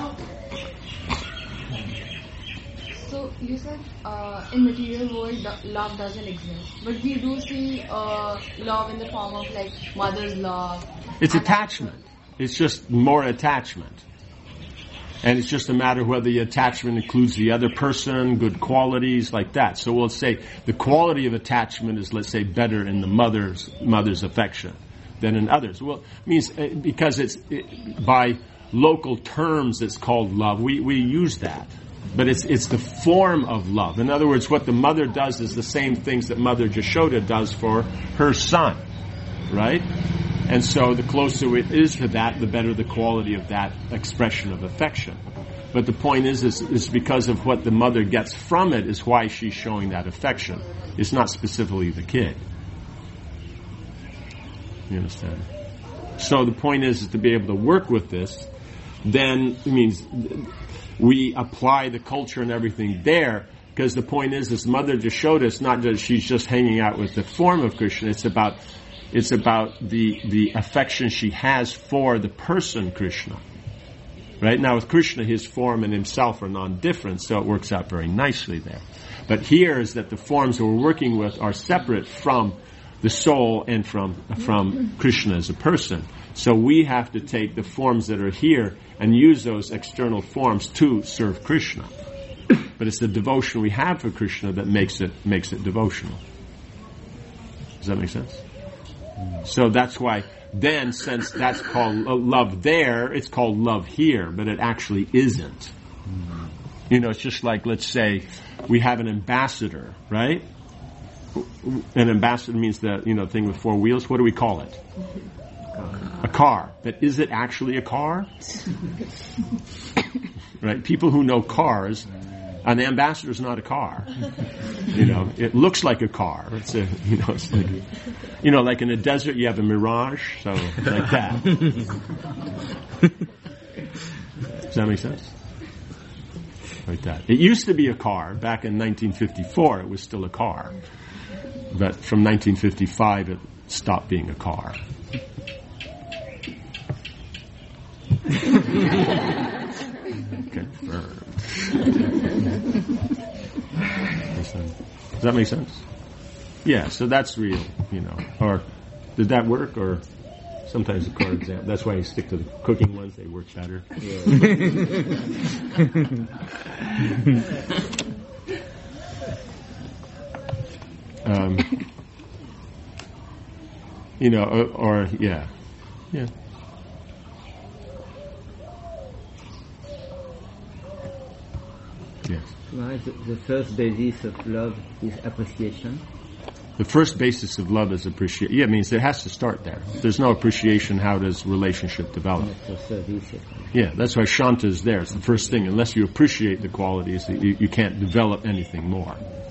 M: So you said uh, in material world do- love doesn't exist, but we do see uh, love in the form of like mother's love.
A: It's attachment. It's just more attachment. And it's just a matter of whether the attachment includes the other person, good qualities, like that. So we'll say the quality of attachment is, let's say, better in the mother's mother's affection than in others. Well, it means uh, because it's it, by local terms, it's called love. We we use that, but it's it's the form of love. In other words, what the mother does is the same things that Mother Jashoda does for her son, right? And so the closer it is to that, the better the quality of that expression of affection. But the point is, is, is because of what the mother gets from it is why she's showing that affection. It's not specifically the kid. You understand? So the point is, is to be able to work with this, then it means we apply the culture and everything there, because the point is, is Mother Jashoda, it's not that she's just hanging out with the form of Krishna, it's about It's about the the affection she has for the person Krishna. Right? Now with Krishna, his form and himself are non-different, so it works out very nicely there. But here is that the forms that we're working with are separate from the soul and from from Krishna as a person. So we have to take the forms that are here and use those external forms to serve Krishna. But it's the devotion we have for Krishna that makes it makes it devotional. Does that make sense? So that's why then, since that's called love there, it's called love here, but it actually isn't. You know, it's just like, let's say, we have an ambassador, right? An ambassador means the, you know, thing with four wheels. What do we call it? A car. But is it actually a car? Right? People who know cars, an ambassador is not a car. You know, it looks like a car. It's a, you know, it's like, you know, like in a desert you have a Mirage, so like that. Does that make sense? Like that. It used to be a car. Back in nineteen fifty-four, it was still a car. But from nineteen fifty-five, it stopped being a car. Confirmed. Does that make sense? Yeah, so that's real, you know. Or did that work? Or sometimes the car exam. That's why you stick to the cooking ones. They work better. um, you know, or, or yeah, yeah. Yes.
B: Well, the, the first basis of love is appreciation.
A: The first basis of love is appreciation. Yeah, it means it has to start there. If there's no appreciation, how does relationship develop? Yeah, that's why Shanta is there. It's the first thing. Unless you appreciate the qualities, you, you can't develop anything more.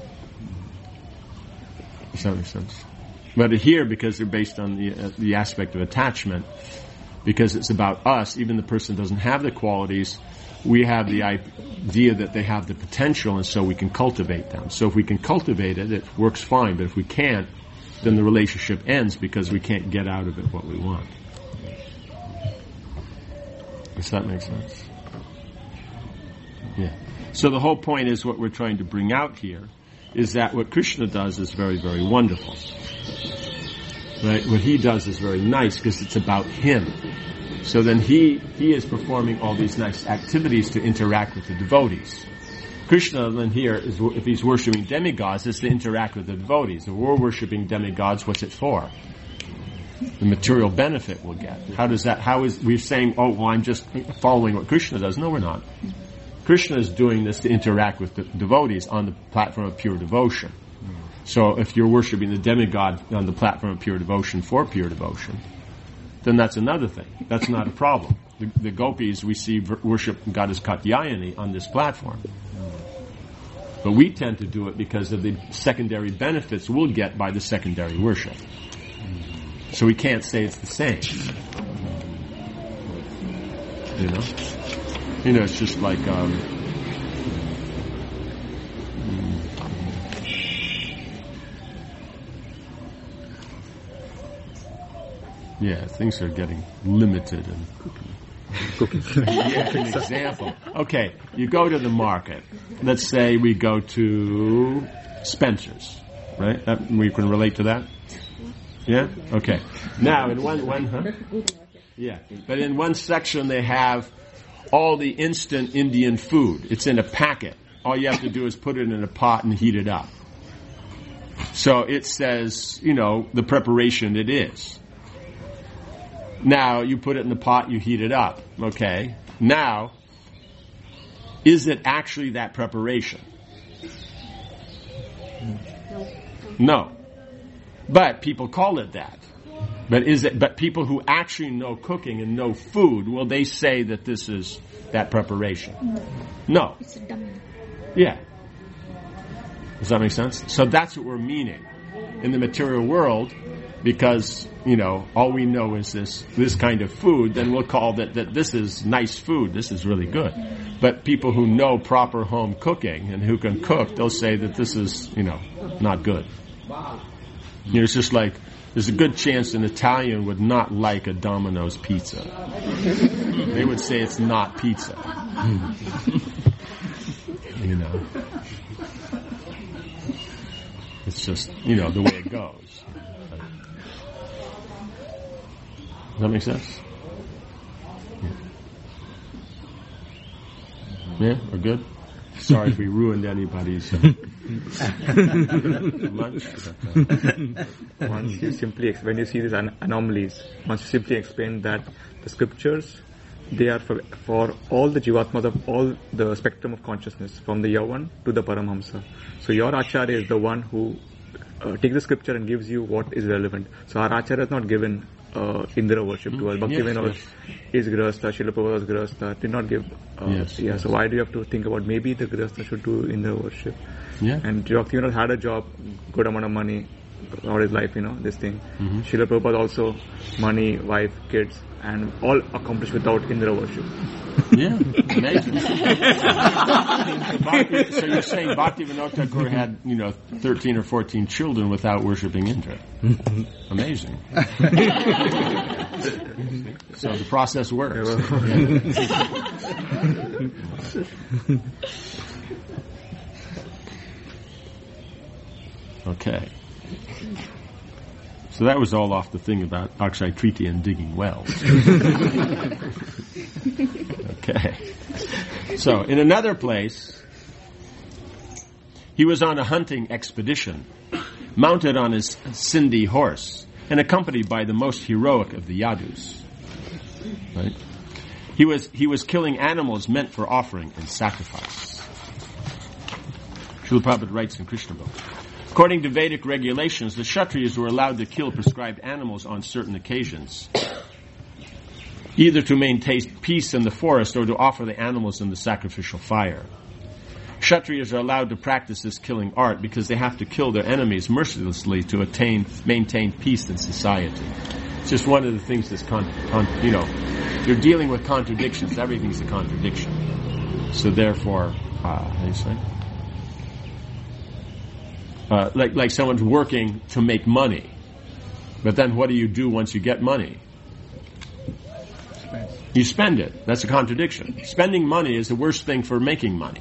A: Does that make sense? But here, because they're based on the uh, the aspect of attachment, because it's about us, even the person doesn't have the qualities, we have the idea that they have the potential, and so we can cultivate them. So if we can cultivate it, it works fine. But if we can't, then the relationship ends because we can't get out of it what we want. Does that make sense? Yeah. So the whole point is what we're trying to bring out here is that what Krishna does is very, very wonderful. Right? What he does is very nice because it's about him. So then he he is performing all these nice activities to interact with the devotees. Krishna then here, is, if he's worshipping demigods, is to interact with the devotees. If we're worshipping demigods, what's it for? The material benefit we'll get. How does that, how is, we're saying, oh, well, I'm just following what Krishna does. No, we're not. Krishna is doing this to interact with the devotees on the platform of pure devotion. So if you're worshiping the demigod on the platform of pure devotion for pure devotion, then that's another thing. That's not a problem. The, the gopis, we see v- worship goddess Katyayani on this platform. But we tend to do it because of the secondary benefits we'll get by the secondary worship. So we can't say it's the same. You know? You know, it's just like, um, yeah, things are getting limited and cooking.
J: Cooking.
A: Yeah, an example. Okay, you go to the market. Let's say we go to Spencer's, right? That, we can relate to that? Yeah? Okay. Now, in one, one, huh? Yeah. But in one section they have all the instant Indian food. It's in a packet. All you have to do is put it in a pot and heat it up. So it says, you know, the preparation it is. Now, you put it in the pot, you heat it up. Okay. Now, is it actually that preparation? No. But people call it that. But is it, but people who actually know cooking and know food, will they say that this is that preparation? No.
C: It's a dummy.
A: Yeah. Does that make sense? So that's what we're meaning. In the material world, because, you know, all we know is this, this kind of food, then we'll call that, that this is nice food, this is really good. But people who know proper home cooking and who can cook, they'll say that this is, you know, not good. You know, it's just like, there's a good chance an Italian would not like a Domino's pizza. They would say it's not pizza. You know. It's just, you know, the way it goes. Does that make sense? Yeah, yeah, we're good? Sorry if we ruined anybody's uh, lunch.
J: Once you simply, ex- when you see these an- anomalies, once you simply explain that the scriptures, they are for, for all the jivatmas of all the spectrum of consciousness, from the Yavan to the Paramhamsa. So your Acharya is the one who uh, takes the scripture and gives you what is relevant. So our Acharya is not given uh, Indra worship to us. Bhaktivinoda
A: yes, yes.
J: is Grihastha, Srila Prabhupada was Grihastha, did not give, uh,
A: yes.
J: yeah, so why do you have to think about maybe the Grihastha should do Indra worship?
A: Yeah.
J: And Bhaktivinoda had a job, good amount of money, all his life, you know, this thing.
A: Mm-hmm.
J: Srila Prabhupada also, money, wife, kids, and all accomplished without Indra worship.
A: Yeah, amazing. so, Bhakti, so you're saying Bhaktivinoda Thakur had, you know, thirteen or fourteen children without worshipping Indra. Amazing. So the process works. Okay. So that was all off the thing about Akshay Tritiya and digging wells. Okay. So, in another place, he was on a hunting expedition, mounted on his Sindhi horse, and accompanied by the most heroic of the Yadus. Right? He was, he was killing animals meant for offering and sacrifice. Srila Prabhupada writes in Krishna Book, according to Vedic regulations, the Kshatriyas were allowed to kill prescribed animals on certain occasions, either to maintain peace in the forest or to offer the animals in the sacrificial fire. Kshatriyas are allowed to practice this killing art because they have to kill their enemies mercilessly to attain, maintain peace in society. It's just one of the things that's, con, con, you know, you're dealing with contradictions. Everything's a contradiction. So therefore, uh, how do you say? Uh, like, like someone's working to make money. But then what do you do once you get money?
L: Spend.
A: You spend it. That's a contradiction. Spending money is the worst thing for making money.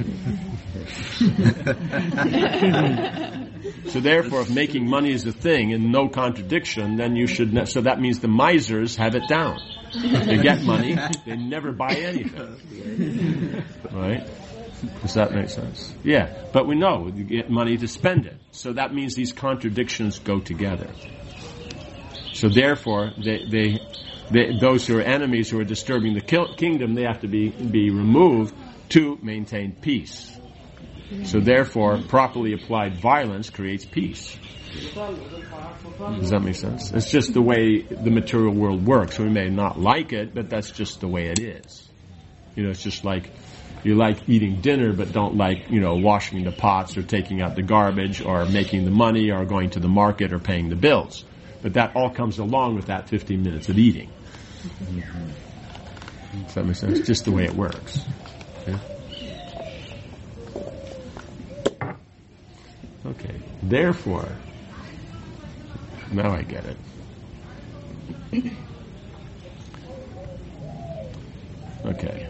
A: So therefore, if making money is a thing and no contradiction, then you should, ne- so that means the misers have it down. They get money, they never buy anything. Right? Does that make sense? Yeah. But we know you get money to spend it. So that means these contradictions go together. So therefore, they, they, they, those who are enemies who are disturbing the kingdom, they have to be, be removed to maintain peace. So therefore, properly applied violence creates peace. Does that make sense? It's just the way the material world works. We may not like it, but that's just the way it is. You know, it's just like you like eating dinner, but don't like, you know, washing the pots or taking out the garbage or making the money or going to the market or paying the bills. But that all comes along with that fifteen minutes of eating. Does that make sense? It's just the way it works. Okay. Okay. Therefore, now I get it. Okay.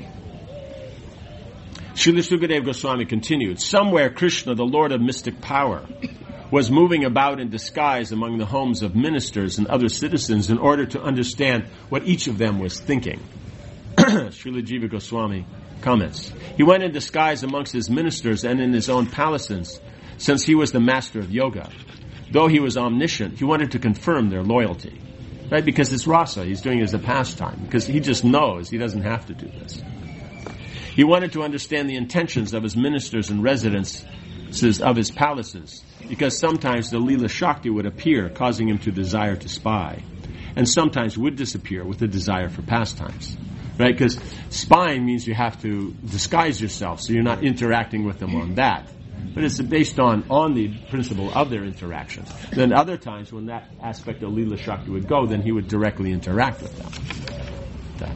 A: Srila Sukadeva Goswami continued, somewhere Krishna, the Lord of mystic power, was moving about in disguise among the homes of ministers and other citizens in order to understand what each of them was thinking. Srila Jiva Goswami comments, he went in disguise amongst his ministers and in his own palaces, since he was the master of yoga. Though he was omniscient, he wanted to confirm their loyalty. Right? Because it's rasa, he's doing it as a pastime, because he just knows he doesn't have to do this. He wanted to understand the intentions of his ministers and residences of his palaces, because sometimes the Leela Shakti would appear, causing him to desire to spy, and sometimes would disappear with a desire for pastimes. Right? Because spying means you have to disguise yourself, so you're not interacting with them on that. But it's based on, on the principle of their interactions. Then other times when that aspect of Leela Shakti would go, then he would directly interact with them. That.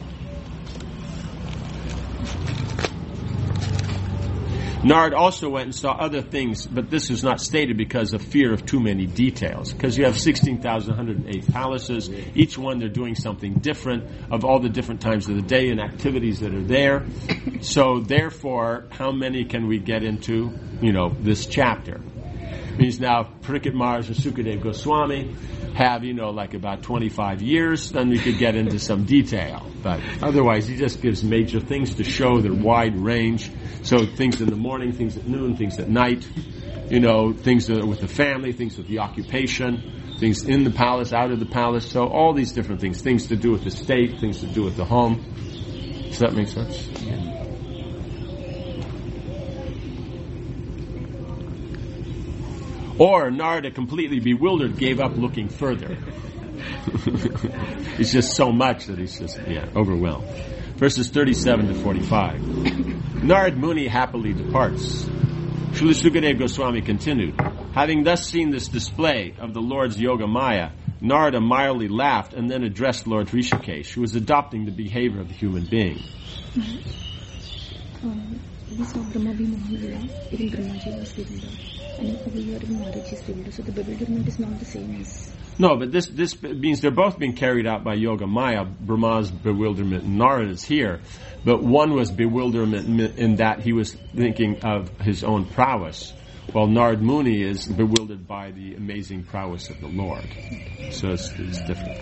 A: Narad also went and saw other things, but this is not stated because of fear of too many details. Because you have sixteen thousand one hundred eight palaces, each one they're doing something different of all the different times of the day and activities that are there. So therefore, how many can we get into, you know, this chapter? It means now Parikshit Maharaj and Sukadeva Goswami have, you know, like about twenty-five years, then we could get into some detail. But otherwise, he just gives major things to show their wide range. So things in the morning, things at noon, things at night, you know, things with the family, things with the occupation, things in the palace, out of the palace. So all these different things, things to do with the state, things to do with the home. Does that make sense? Yeah. Or Narada, completely bewildered, gave up looking further. It's just so much that he's just, yeah, overwhelmed. Verses thirty-seven to forty-five. Narad Muni happily departs. Srila Sukadeva Goswami continued, having thus seen this display of the Lord's Yoga Maya, Narada mildly laughed and then addressed Lord Rishikesh, who was adopting the behavior of a human being.
C: Um, we saw Brahma be Mohanlila, even Brahmaji was bewildered. And over here even Narad is bewildered. So the bewilderment is not the same as...
A: No, but this this means they're both being carried out by Yoga Maya. Brahma's bewilderment and Narada's here. But one was bewilderment in that he was thinking of his own prowess, while Narad Muni is bewildered by the amazing prowess of the Lord. So it's, it's different.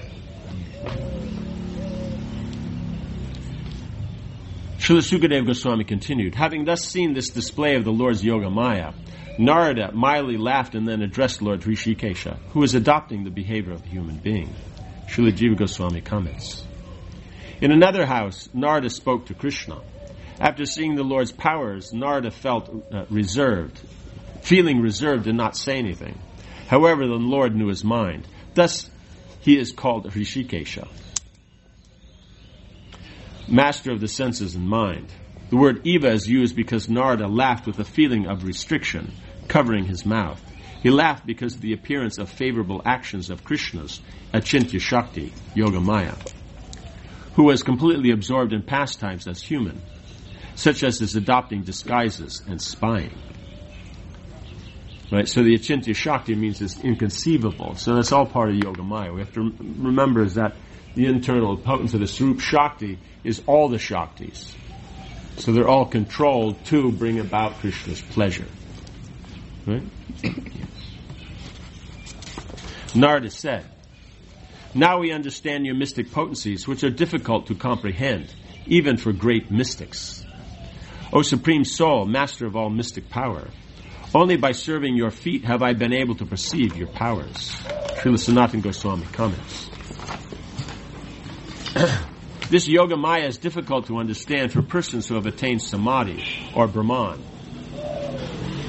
A: Srila Sukadeva Goswami continued, having thus seen this display of the Lord's Yoga Maya, Narada mildly laughed and then addressed Lord Rishikesha, who is adopting the behavior of a human being. Srila Jiva Goswami comments. In another house, Narada spoke to Krishna. After seeing the Lord's powers, Narada felt uh, reserved. Feeling reserved, did not say anything. However, the Lord knew his mind. Thus, he is called Rishikesha, master of the senses and mind. The word Eva is used because Narada laughed with a feeling of restriction, covering his mouth. He laughed because of the appearance of favorable actions of Krishna's Achintya Shakti, Yoga Maya, who was completely absorbed in pastimes as human, such as his adopting disguises and spying. Right? So the Achintya Shakti means it's inconceivable. So that's all part of Yoga Maya. We have to remember is that the internal potency of the Swarup Shakti is all the Shaktis. So they're all controlled to bring about Krishna's pleasure. Right? Narada said, now we understand your mystic potencies, which are difficult to comprehend, even for great mystics. O Supreme Soul, master of all mystic power, only by serving your feet have I been able to perceive your powers. Srila Sanatana Goswami comments. This Yoga Maya is difficult to understand for persons who have attained Samadhi or Brahman.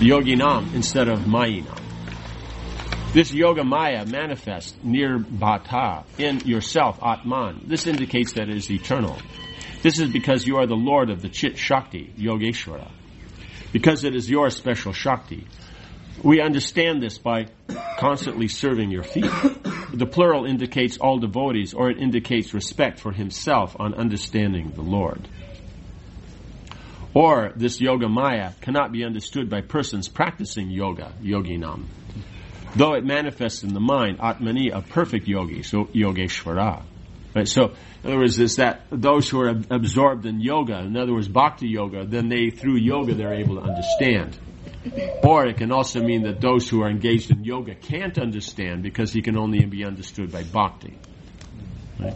A: Yoginam instead of Mayinam. This Yoga Maya manifests near Bhata, in yourself, Atman. This indicates that it is eternal. This is because you are the Lord of the Chit Shakti, Yogeshwara. Because it is your special Shakti. We understand this by constantly serving your feet. The plural indicates all devotees, or it indicates respect for himself on understanding the Lord. Or this Yoga Maya cannot be understood by persons practicing yoga, Yoginam. Though it manifests in the mind, Atmani, a perfect yogi, so Yogeshwara. Right? So, in other words, is that those who are ab- absorbed in yoga, in other words, bhakti yoga, then they, through yoga, they're able to understand. Or it can also mean that those who are engaged in yoga can't understand because he can only be understood by bhakti. Right?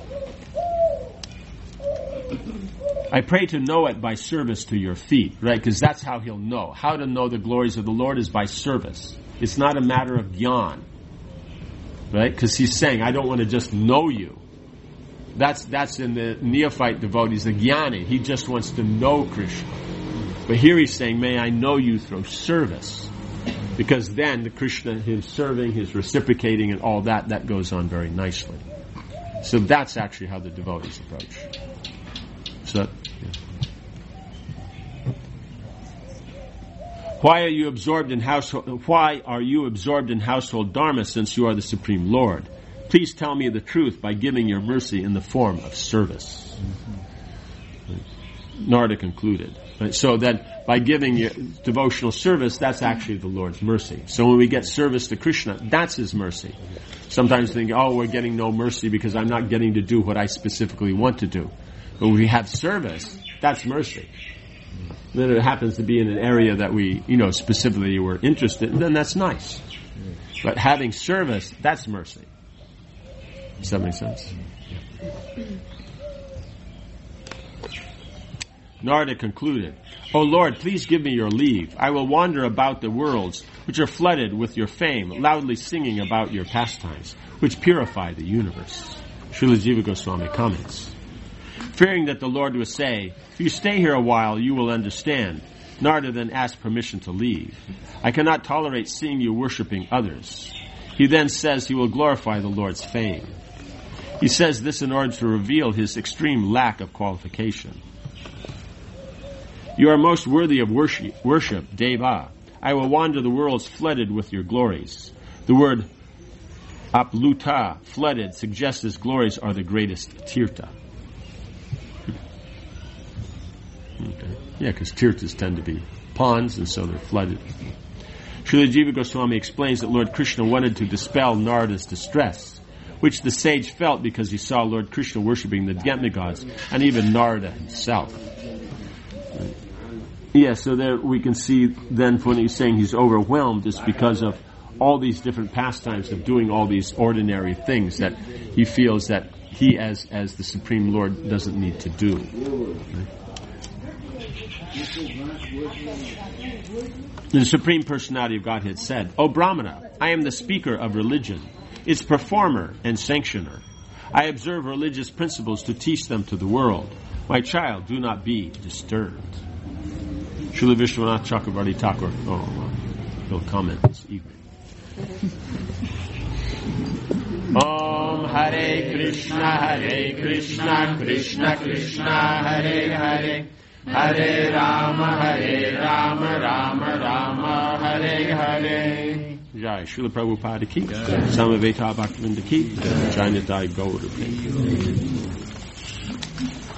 A: I pray to know it by service to your feet, right? Because that's how he'll know. How to know the glories of the Lord is by service. It's not a matter of gyan, right? Because he's saying, I don't want to just know you. That's that's in the neophyte devotees, the jnani. He just wants to know Krishna. But here he's saying, may I know you through service. Because then the Krishna, his serving, his reciprocating, and all that, that goes on very nicely. So that's actually how the devotees approach. So, yeah. Why are you absorbed in household? Why are you absorbed in household dharma, since you are the Supreme Lord? Please tell me the truth by giving your mercy in the form of service. Mm-hmm. Narada concluded. Right? So that by giving your devotional service, that's actually the Lord's mercy. So when we get service to Krishna, that's His mercy. Sometimes we think, oh, we're getting no mercy because I'm not getting to do what I specifically want to do. But when we have service, that's mercy. Then it happens to be in an area that we, you know, specifically were interested in, then that's nice. But having service, that's mercy. Does that make sense? Yeah. Narada concluded, O Lord, please give me your leave. I will wander about the worlds, which are flooded with your fame, loudly singing about your pastimes, which purify the universe. Srila Jiva Goswami comments, fearing that the Lord would say, if you stay here a while, you will understand. Narada then asked permission to leave. I cannot tolerate seeing you worshipping others. He then says he will glorify the Lord's fame. He says this in order to reveal his extreme lack of qualification. You are most worthy of worship, worship, Deva. I will wander the worlds flooded with your glories. The word apluta, flooded, suggests his glories are the greatest tirtha. Okay. Yeah, because tirthas tend to be ponds, and so they're flooded. Srila Jiva Goswami explains that Lord Krishna wanted to dispel Narada's distress, which the sage felt because he saw Lord Krishna worshipping the demigods, and even Narada himself. Yeah, so there we can see then when he's saying he's overwhelmed, it's because of all these different pastimes of doing all these ordinary things that he feels that he as, as the Supreme Lord doesn't need to do. Right? The Supreme Personality of Godhead said, O Brahmana, I am the speaker of religion, its performer and sanctioner. I observe religious principles to teach them to the world. My child, do not be disturbed. Srila Vishwanath Chakravarti Thakur, oh, he'll comment this evening. Om Hare Krishna, Hare Krishna, Krishna Krishna, Hare Hare, Hare Rama, Hare Rama, Rama Rama, Hare Hare. Jai Srila Prabhupada ki, Samaveta Bhaktivinoda ki, Jai Nitai Gaura.